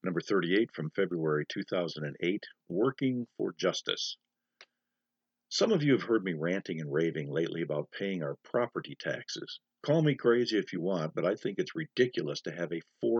Number 38 from February 2008, Working for Justice. Some of you have heard me ranting and raving lately about paying our property taxes. Call me crazy if you want, but I think it's ridiculous to have a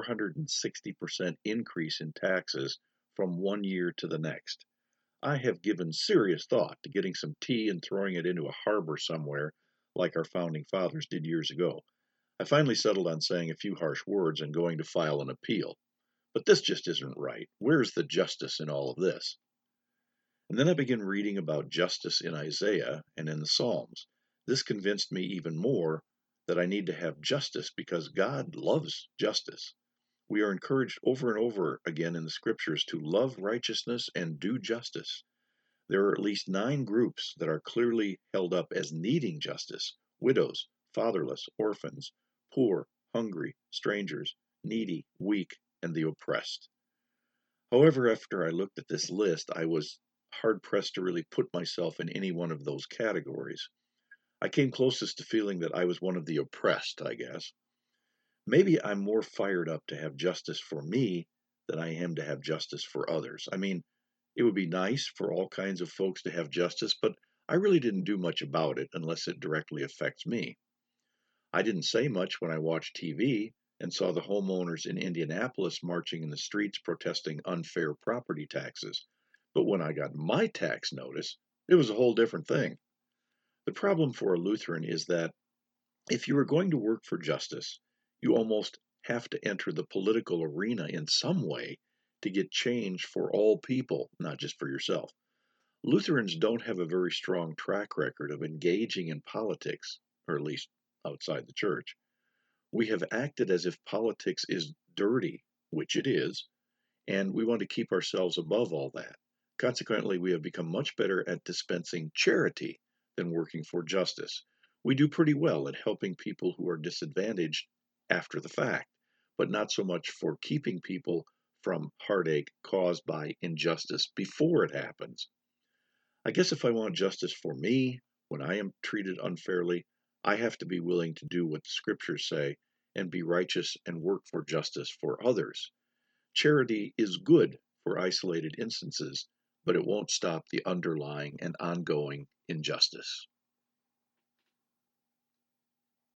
460% increase in taxes from one year to the next. I have given serious thought to getting some tea and throwing it into a harbor somewhere like our founding fathers did years ago. I finally settled on saying a few harsh words and going to file an appeal. But this just isn't right. Where's the justice in all of this? And then I began reading about justice in Isaiah and in the Psalms. This convinced me even more that I need to have justice because God loves justice. We are encouraged over and over again in the scriptures to love righteousness and do justice. There are at least 9 groups that are clearly held up as needing justice: widows, fatherless, orphans, poor, hungry, strangers, needy, weak, and the oppressed. However, after I looked at this list, I was hard pressed to really put myself in any one of those categories. I came closest to feeling that I was one of the oppressed, I guess. Maybe I'm more fired up to have justice for me than I am to have justice for others. I mean, it would be nice for all kinds of folks to have justice, but I really didn't do much about it unless it directly affects me. I didn't say much when I watched TV and saw the homeowners in Indianapolis marching in the streets protesting unfair property taxes. But when I got my tax notice, it was a whole different thing. The problem for a Lutheran is that if you are going to work for justice, you almost have to enter the political arena in some way to get change for all people, not just for yourself. Lutherans don't have a very strong track record of engaging in politics, or at least outside the church. We have acted as if politics is dirty, which it is, and we want to keep ourselves above all that. Consequently, we have become much better at dispensing charity than working for justice. We do pretty well at helping people who are disadvantaged after the fact, but not so much for keeping people from heartache caused by injustice before it happens. I guess if I want justice for me when I am treated unfairly, I have to be willing to do what the scriptures say and be righteous and work for justice for others. Charity is good for isolated instances, but it won't stop the underlying and ongoing injustice.